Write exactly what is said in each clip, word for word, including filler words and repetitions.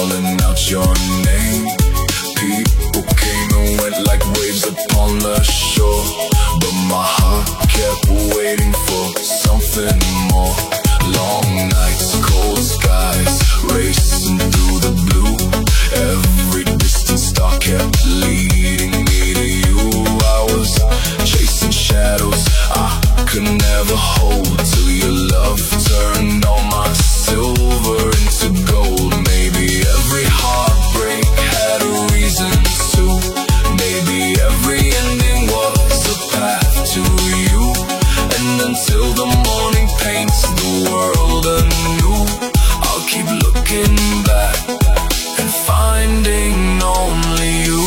calling out your name. People came and went like waves upon the shore, but my heart kept waiting for something more. Long nights, cold skies, racing through the blue. Every distant star kept leading me to you. I was chasing shadows I could never hold, till your love turned all my silver into gold. Maybe every heartbreak had a reason to. Maybe every ending was a path to you. And until the morning paints the world anew, I'll keep looking back and finding only you.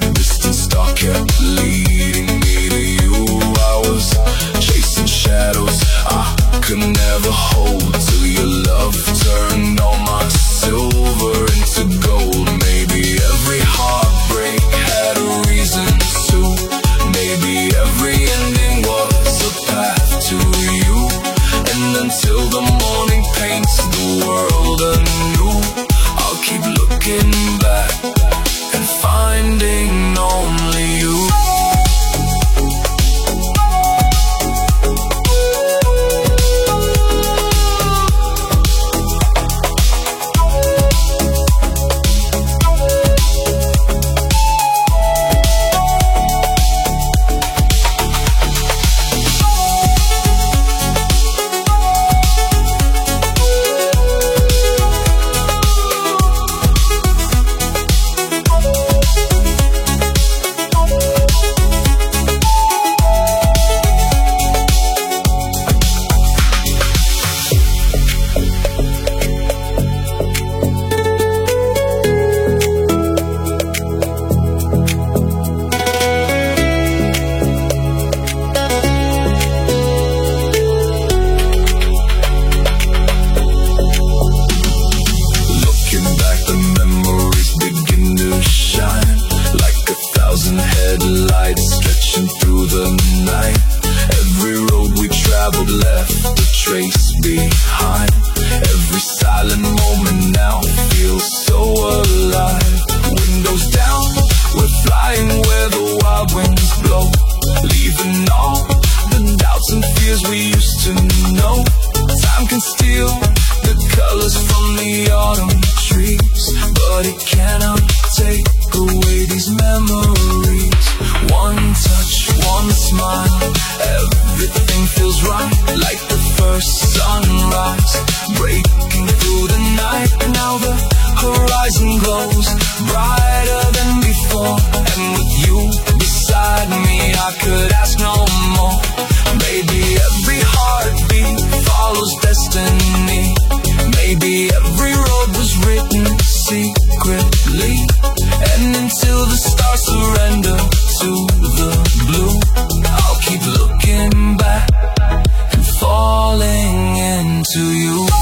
kept leading me to you. I was chasing shadows trace behind. Every silent moment now feels so alive. Windows down, we're flying where the wild winds blow, leaving all the doubts and fears we used to know. Time can steal the colors from the autumn trees, but it cannot take away these memories. One touch, one smile, everything feels right, like the first sunrise, breaking through the night. Now the horizon glows brighter than before, and with you beside me I could ask no more. Maybe every heartbeat follows destiny. Maybe every road was written secretly, and until the stars surrender to the blue, I'll keep looking back and falling into you.